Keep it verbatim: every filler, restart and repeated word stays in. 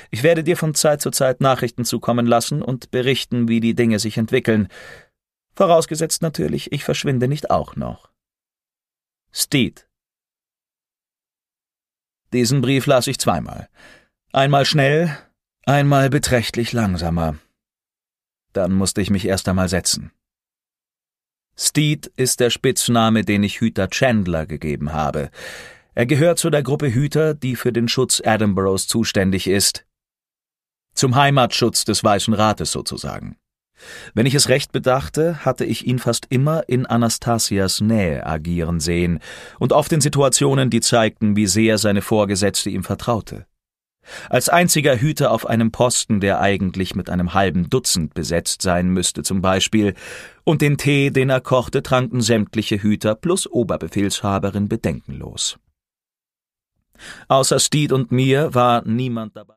Ich werde dir von Zeit zu Zeit Nachrichten zukommen lassen und berichten, wie die Dinge sich entwickeln. Vorausgesetzt natürlich, ich verschwinde nicht auch noch. Steed. Diesen Brief las ich zweimal. Einmal schnell, einmal beträchtlich langsamer. Dann musste ich mich erst einmal setzen. Steed ist der Spitzname, den ich Hüter Chandler gegeben habe. Er gehört zu der Gruppe Hüter, die für den Schutz Edinburghs zuständig ist. Zum Heimatschutz des Weißen Rates sozusagen. Wenn ich es recht bedachte, hatte ich ihn fast immer in Anastasias Nähe agieren sehen und oft in Situationen, die zeigten, wie sehr seine Vorgesetzte ihm vertraute. Als einziger Hüter auf einem Posten, der eigentlich mit einem halben Dutzend besetzt sein müsste zum Beispiel, und den Tee, den er kochte, tranken sämtliche Hüter plus Oberbefehlshaberin bedenkenlos. Außer Steed und mir war niemand dabei.